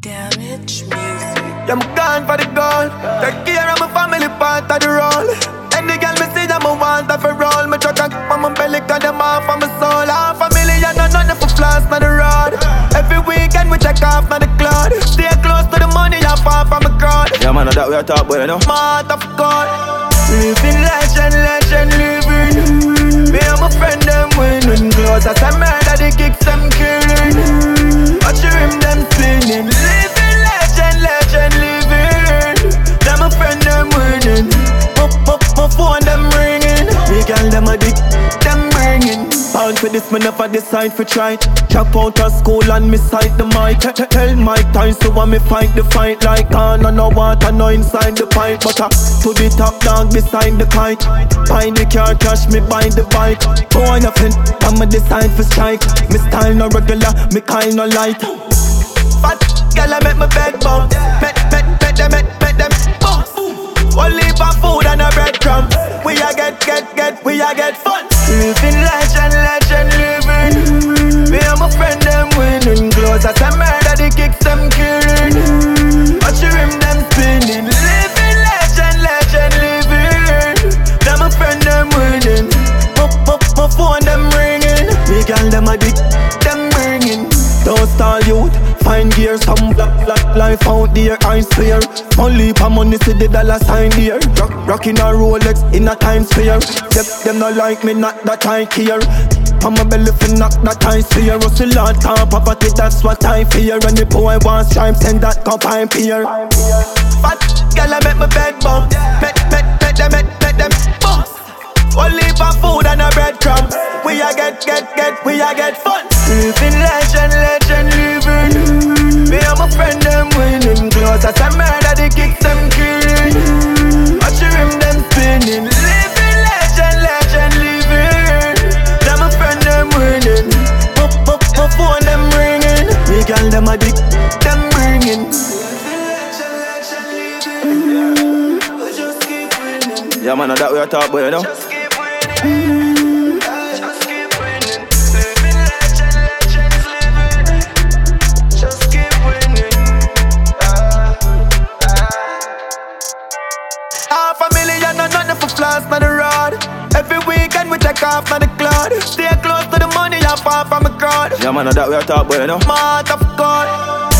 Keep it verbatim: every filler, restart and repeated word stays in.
Damage music. Yeah, I'm gone for the goal. Take care of my family, part of the role. Any girl me see them, I want her for roll. Me truck and on my belly, cut them off of my soul. Half a million and nothing for floss on the road. Every weekend we check off on the cloud. Stay close to the money, I'm far from the crowd. Yeah, man, that we are talking about, you know. Heart of God. Living legend, legend, living. Me and my friend, them winning. Close as a murder, the kicks them killing. Watch you him, them spinning. Living legend, legend, living. Them my friend, them winning. My, my, my phone, them ringing. Me girl, them addict, them ringing. Pound for this, me never decide for try. Drop out of school and me sight the mic. Tell Mike Tyson so when me fight the fight. Like on and no water, no inside the pipe. But uh, to the top dog beside the kite. Buy the car, cash me buy the bike. Boy nothing, I'ma decide for strike. Me style no regular, me kind no light. Fat girl I make my bed bounce. Met, met, met them, met, met them bounce. One leap of food and a breadcrumb. We a get, get, get, we a get fun. Living legend, legend, living. Me and my friend them winning. Close as a murder, the kicks them killing. Watch you him them spinning. Living legend, legend, living. Them my friend them winning. My, my, my phone them ringing. Me girl them addict, them ringing. Don't stall youth, find gear. Some black, black life out there, I swear. Only for money see the dollar sign there. Rock, rocking a Rolex in a Times Square. Them, them not like me, not that I care. On my belly for knock that I fear. Russell Lord can't poverty, that's what I fear. And the boy wants stripes, send that cup I'm here. Fat girl I make my bed bounce. Met, met, met them, met, met them bounce. One leap of food and a breadcrumb. We a get, get, get, we a get fun. Living legend, legend, living. Me and my friend them winning. Close as a murder, the kicks them killing. Watch you him them spinning. Living legend, legend, living. Them my friend them winning. My, my, my phone them ringing. Me girl them addict, them ringing. Living legend, legend, living. We just keep winning. Yeah, man, that we are talking about, you know. Just keep winning. Just keep winning. Living legend, legends living. Just keep winning. Ah, ah. Half a million and nothing for floss on the road. Every weekend we check off on the cloud. Stay close to the money, I'm far from the crowd. Yeah, man, that we are talking about, you know. Heart of God.